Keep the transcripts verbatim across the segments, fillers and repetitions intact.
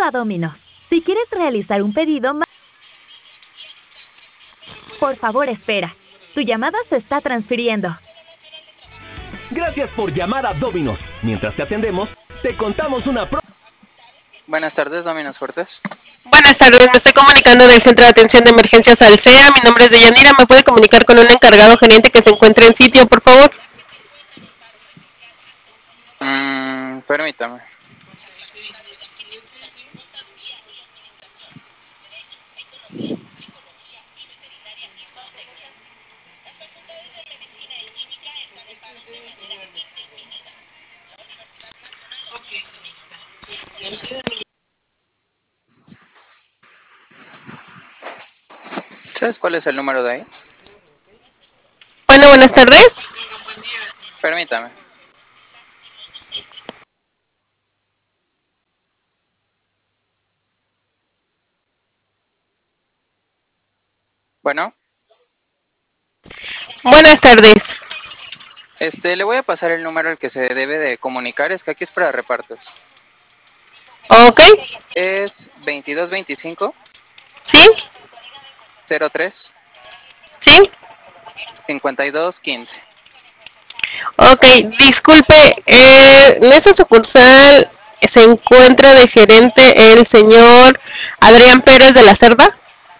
a Domino's. Si quieres realizar un pedido, ma- por favor espera. Tu llamada se está transfiriendo. Gracias por llamar a Domino's. Mientras te atendemos, te contamos una pro... Buenas tardes, Dominos Fuertes. Buenas tardes, me estoy comunicando del Centro de Atención de Emergencias Alsea. Mi nombre es Deyanira. ¿Me puede comunicar con un encargado gerente que se encuentre en sitio, por favor? Mm, permítame. ¿Sabes cuál es el número de ahí? Bueno, buenas tardes. Permítame. Bueno, Buenas tardes. este, le voy a pasar el número al que se debe de comunicar. Es que aquí es para repartos. Ok. Es veintidós veinticinco ¿Sí? cero tres ¿Sí? cincuenta y dos quince. Ok, disculpe, eh, en esta sucursal se encuentra de gerente el señor Adrián Pérez de la Cerda.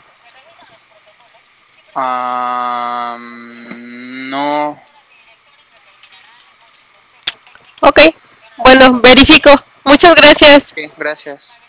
Ah, no. Ok, bueno, verifico. Muchas gracias. Sí, gracias.